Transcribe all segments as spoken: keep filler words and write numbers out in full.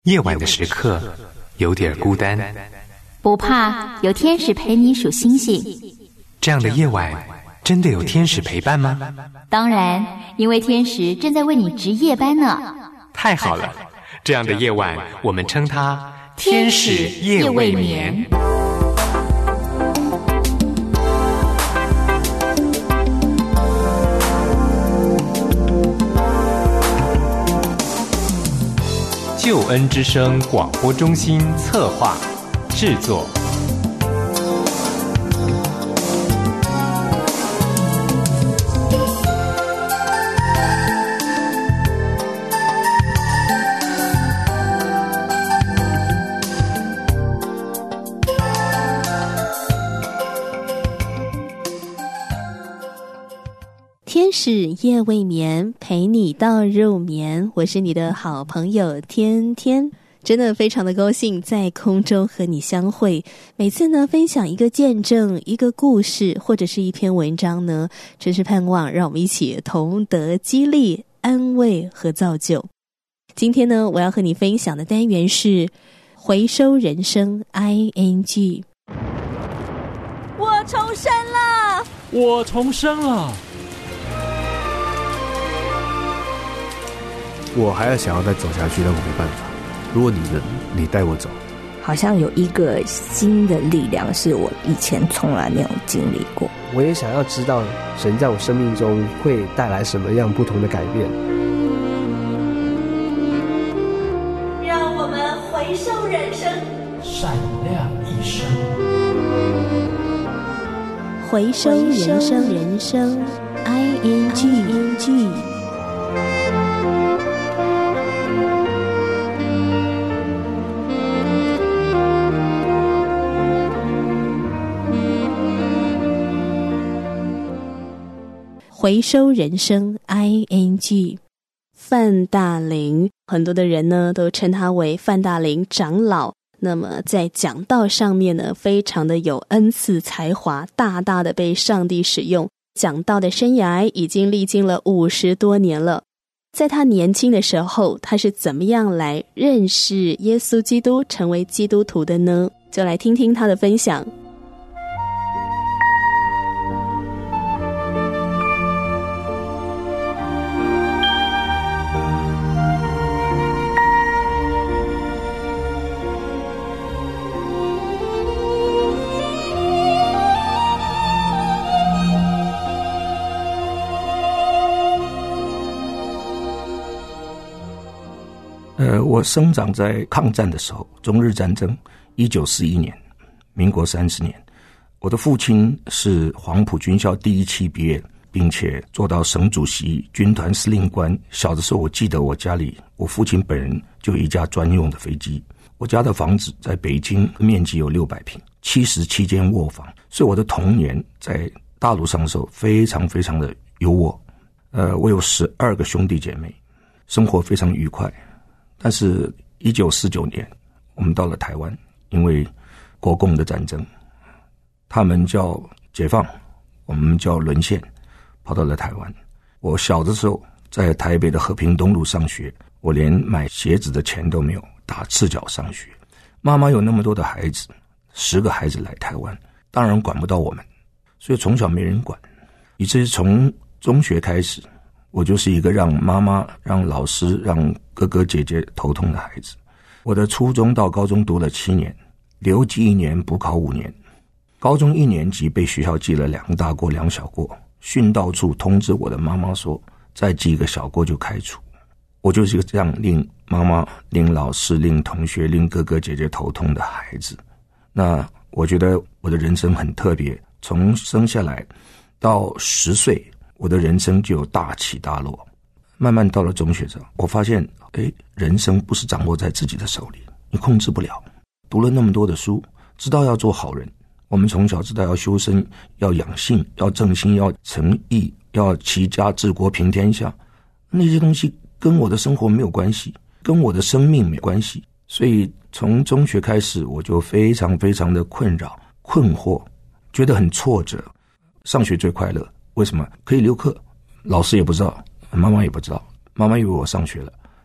夜晚的时刻有点孤单， 不怕，有天使陪你数星星。 这样的夜晚真的有天使陪伴吗？ 当然，因为天使正在为你值夜班呢。 太好了，这样的夜晚我们称它天使夜未眠。救恩之声广播中心策划制作。 天使夜未眠，陪你到入眠。我是你的好朋友天天，真的非常的高兴在空中和你相会。每次呢分享一个见证、一个故事或者是一篇文章呢，真是盼望让我们一起同得激励、安慰和造就。今天呢，我要和你分享的单元是回收人生 I N G。 我重生了， 我重生了， 我还要想要再走下去，但我没办法。如果你能，你带我走。 好像有一个新的力量是我以前从来没有经历过。 我也想要知道神在我生命中会带来什么样不同的改变。 让我们回收人生， 闪亮一生。 回收人生，人生 I N G。回收人生 I N G。 范大林，很多的人呢都称他为范大林长老。那么在讲道上面呢，非常的有恩赐才华，大大的被上帝使用。讲道的生涯已经历经了五十多年了。在他年轻的时候，他是怎么样来认识耶稣基督，成为基督徒的呢？就来听听他的分享。 呃，我生长在抗战的时候，中日战争，一九四一年，民国三十年。我的父亲是黄埔军校第一期毕业，并且做到省主席、军团司令官。小的时候，我记得我家里，我父亲本人就有一架专用的飞机。我家的房子在北京，面积有六百平，七十七间卧房，所以我的童年在大陆上的时候非常非常的优渥。呃，我有十二个兄弟姐妹，生活非常愉快。但是一九四九年我们到了台湾，因为国共的战争，他们叫解放，我们叫沦陷，跑到了台湾。我小的时候在台北的和平东路上学，我连买鞋子的钱都没有，打赤脚上学。妈妈有那么多的孩子，十个孩子来台湾，当然管不到我们，所以从小没人管，以至于从中学开始，我就是一个让妈妈、让老师、让哥哥姐姐头痛的孩子。我的初中到高中读了七年，留级一年，补考五年。高中一年级被学校记了两大过两小过，训导处通知我的妈妈说，再记一个小过就开除。我就是一个这样令妈妈、令老师、令同学、令哥哥姐姐头痛的孩子。那我觉得我的人生很特别，从生下来到十岁，我的人生就有大起大落。慢慢到了中学上，我发现诶，人生不是掌握在自己的手里，你控制不了。读了那么多的书，知道要做好人，我们从小知道要修身，要养性，要正心，要诚意，要齐家治国平天下，那些东西跟我的生活没有关系，跟我的生命没关系。所以从中学开始，我就非常非常的困扰、困惑，觉得很挫折。上学最快乐，为什么？可以留课，老师也不知道，妈妈也不知道。妈妈以为我上学了，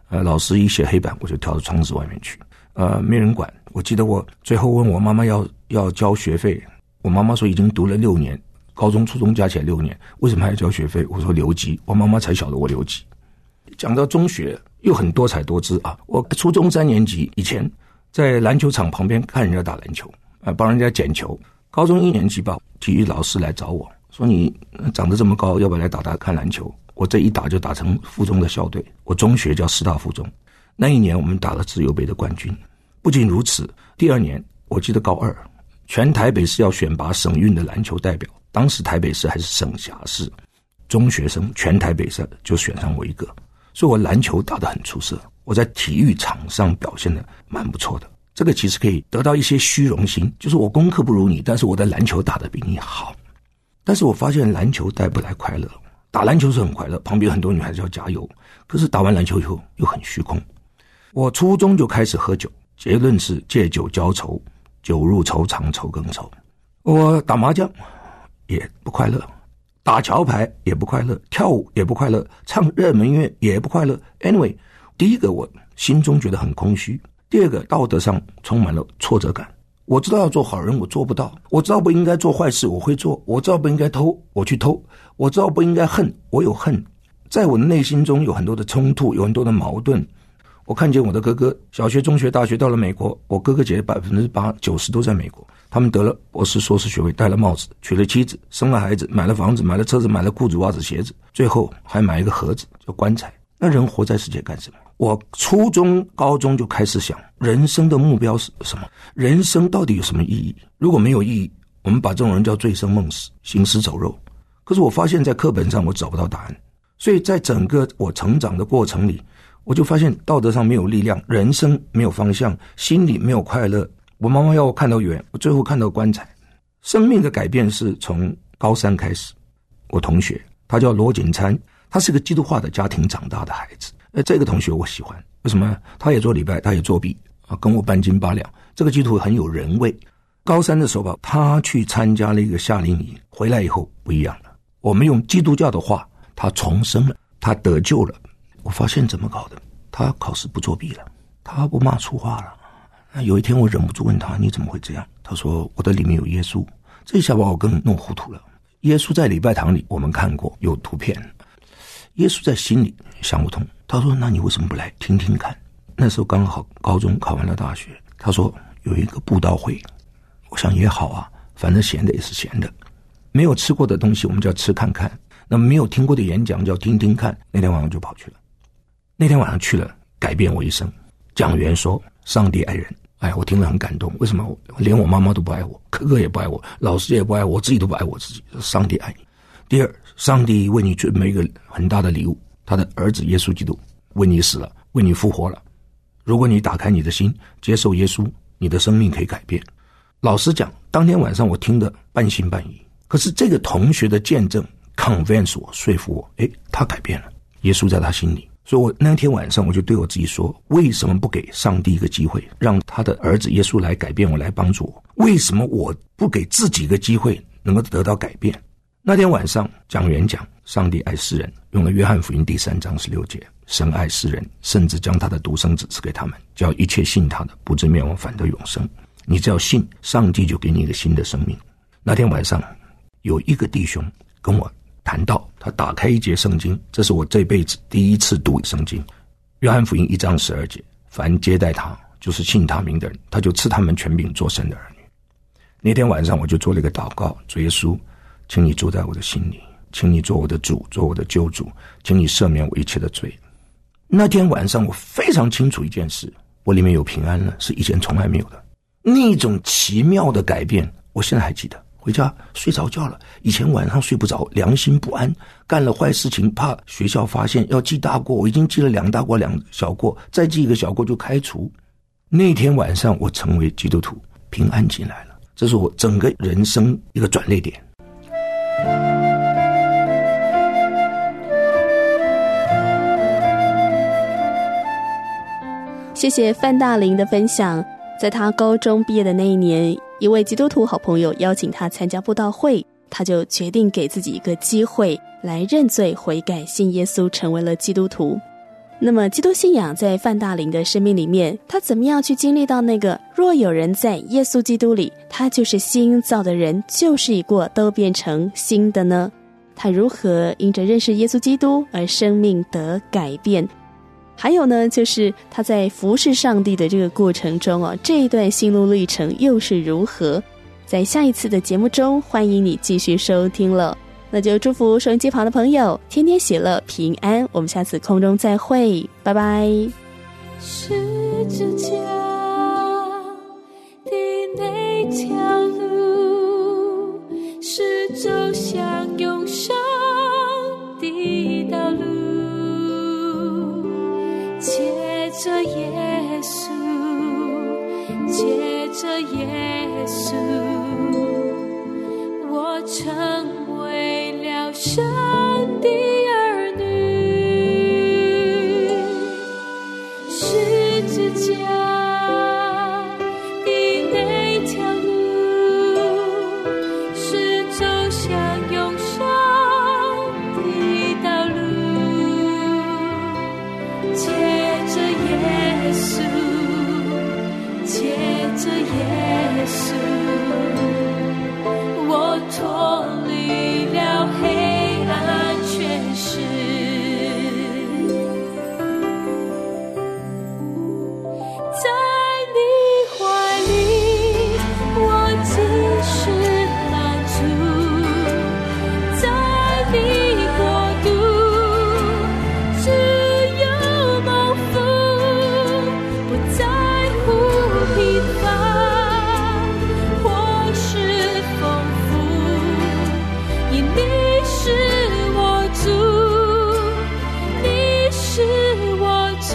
呃，老师一写黑板，我就跳到窗子外面去，呃，没人管。我记得我最后问我妈妈要要交学费，我妈妈说已经读了六年，高中初中加起来六年，为什么还要交学费？我说留级，我妈妈才晓得我留级。讲到中学又很多彩多姿啊，我初中三年级以前在篮球场旁边看人家打篮球，啊，帮人家捡球。高中一年级吧，体育老师来找我说，你长得这么高，要不要来打打看篮球？我这一打就打成附中的校队，我中学叫师大附中，那一年我们打了自由杯的冠军。不仅如此，第二年我记得高二，全台北市要选拔省运的篮球代表，当时台北市还是省辖市，中学生全台北市就选上我一个，所以我篮球打得很出色，我在体育场上表现得蛮不错的。这个其实可以得到一些虚荣心，就是我功课不如你，但是我的篮球打得比你好。但是我发现篮球带不来快乐，打篮球是很快乐，旁边很多女孩子要加油，可是打完篮球以后又很虚空。我初中就开始喝酒，结论是借酒浇愁，酒入愁肠愁更愁。我打麻将也不快乐，打桥牌也不快乐，跳舞也不快乐，唱热门音乐也不快乐。 Anyway， 第一个我心中觉得很空虚，第二个道德上充满了挫折感。我知道要做好人，我做不到；我知道不应该做坏事，我会做；我知道不应该偷，我去偷；我知道不应该恨，我有恨。在我的内心中有很多的冲突，有很多的矛盾。我看见我的哥哥，小学、中学、大学到了美国，我哥哥姐百分之八九十都在美国，他们得了博士、硕士学位，戴了帽子，娶了妻子，生了孩子，买了房子，买了车子，买了裤子、袜子、鞋子，最后还买一个盒子叫棺材。那人活在世界干什么？我初中高中就开始想，人生的目标是什么？人生到底有什么意义？如果没有意义，我们把这种人叫醉生梦死，行尸走肉。可是我发现在课本上我找不到答案，所以在整个我成长的过程里，我就发现道德上没有力量，人生没有方向，心里没有快乐。我妈妈要我看到远，我最后看到棺材。生命的改变是从高三开始。我同学他叫罗锦参，他是个基督化的家庭长大的孩子。呃，这个同学我喜欢，为什么？他也做礼拜，他也作弊啊，跟我半斤八两。这个基督徒很有人味。高三的时候吧，他去参加了一个夏令营，回来以后不一样了。我们用基督教的话，他重生了，他得救了。我发现怎么搞的？他考试不作弊了，他不骂粗话了。那有一天我忍不住问他，你怎么会这样？他说我的里面有耶稣。这一下把我更弄糊涂了。耶稣在礼拜堂里我们看过，有图片，耶稣在心里想不通。他说那你为什么不来听听看？那时候刚好高中考完了大学，他说有一个布道会。我想也好啊，反正闲的也是闲的，没有吃过的东西我们就要吃看看，那么没有听过的演讲就要听听看。那天晚上就跑去了。那天晚上去了，改变我一生。讲员说上帝爱人，哎，我听了很感动。为什么？连我妈妈都不爱我，哥哥也不爱我，老师也不爱我，我自己都不爱我自己。上帝爱你。第二，上帝为你准备一个很大的礼物，他的儿子耶稣基督为你死了，为你复活了。如果你打开你的心，接受耶稣，你的生命可以改变。老实讲，当天晚上我听得半信半疑，可是这个同学的见证 convince 我，说服我，诶，他改变了，耶稣在他心里。所以我那天晚上我就对我自己说，为什么不给上帝一个机会，让他的儿子耶稣来改变我，来帮助我？为什么我不给自己一个机会能够得到改变？那天晚上讲员讲上帝爱世人，用了约翰福音第三章十六节，神爱世人，甚至将他的独生子赐给他们，叫一切信他的不至灭亡，反得永生。你只要信，上帝就给你一个新的生命。那天晚上有一个弟兄跟我谈到，他打开一节圣经，这是我这辈子第一次读圣经，约翰福音一章十二节，凡接待他就是信他名的人，他就赐他们权柄做神的儿女。那天晚上我就做了一个祷告，主耶稣，请你住在我的心里，请你做我的主，做我的救主，请你赦免我一切的罪。那天晚上我非常清楚一件事，我里面有平安了，是以前从来没有的。那种奇妙的改变我现在还记得。回家睡着觉了，以前晚上睡不着，良心不安，干了坏事情怕学校发现，要记大过，我已经记了两大过两小过，再记一个小过就开除。那天晚上我成为基督徒，平安进来了，这是我整个人生一个转捩点。 谢谢范大林的分享。在他高中毕业的那一年，一位基督徒好朋友邀请他参加布道会，他就决定给自己一个机会来认罪悔改，信耶稣，成为了基督徒。 那么基督信仰在范大林的生命里面，他怎么样去经历到那个若有人在耶稣基督里，他就是新造的人，旧事已过，都变成新的呢？他如何因着认识耶稣基督而生命得改变？还有呢，就是他在服侍上帝的这个过程中哦，这一段心路历程又是如何？在下一次的节目中，欢迎你继续收听了。那就祝福收音机旁的朋友天天喜乐平安，我们下次空中再会，拜拜。 十字架的那条路是走向永生的道路，借着耶稣，借着耶稣，我成为了神的儿女。十字架的那条路是走向永生的道路，借着耶稣，借着耶稣，我脱离了黑暗权势，在你怀里我即是满足，在你国度只有蒙福，不在乎平凡或是丰富，因你是我主，你是我主。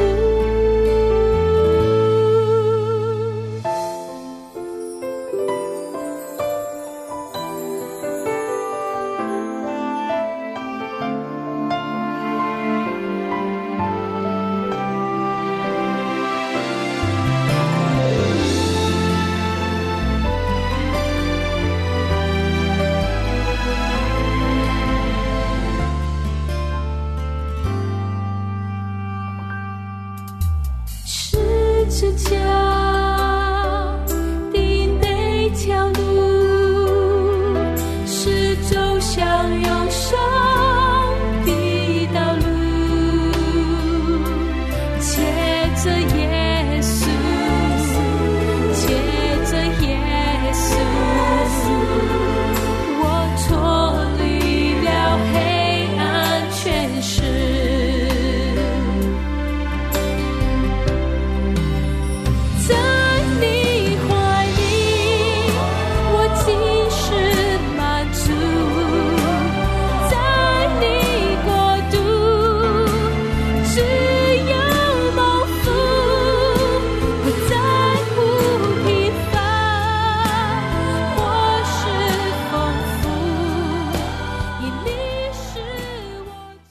十字架的那条路是走向永生的道路，借着耶稣，借着耶稣，我脱离了黑暗权势，在你怀里我即是满足，在你国度只有蒙福，不在乎平凡或是丰富，因你是我。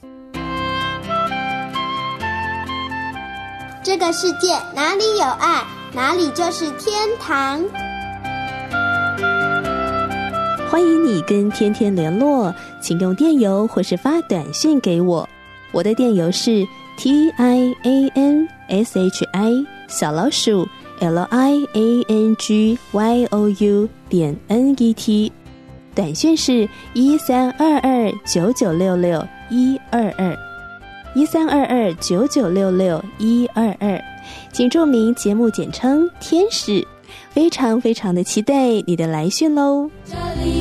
这个世界哪里有爱，哪里就是天堂。 欢迎你跟天天联络，请用电邮或是发短讯给我。我的电邮是 t i a n s h i 小老鼠 l i a n g y o u 点 n e t， 短讯是一三二二九九六六一二二一三二二九九六六一二二，请注明节目简称天使，非常非常的期待你的来讯喽。 这里